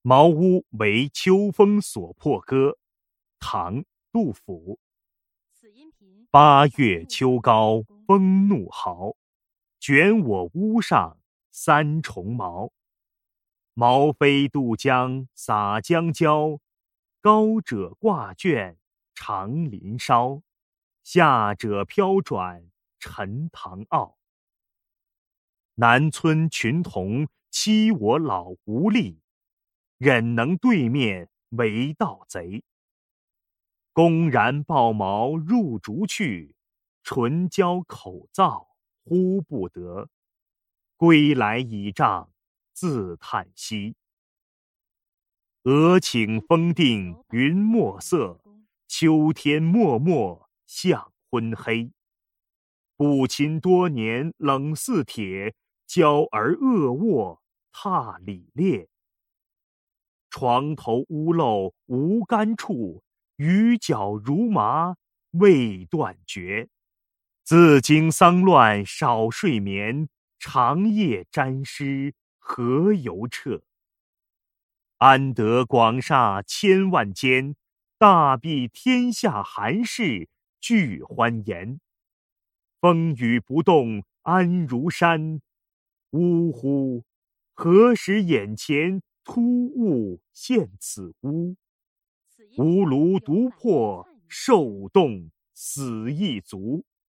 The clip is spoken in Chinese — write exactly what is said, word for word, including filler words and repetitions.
茅屋为秋风所破歌，唐·杜甫。八月秋高风怒号，卷我屋上三重茅。毛飞渡江洒江郊，高者挂卷长林梢，下者飘转沉塘坳。南村群童欺我老无力，忍能对面为盗贼。公然抱茅入竹去，唇焦口燥呼不得。归来倚杖自叹息。俄顷风定云墨色，秋天漠漠向昏黑。不亲多年冷似铁，娇儿恶卧踏里裂。床头屋漏无干处，雨脚如麻未断绝。自经丧乱少睡眠，长夜沾湿何由彻。安得广厦千万间，大庇天下寒士俱欢颜。风雨不动安如山，呜呼！何时眼前突兀现此屋？吾庐独破受冻死亦足。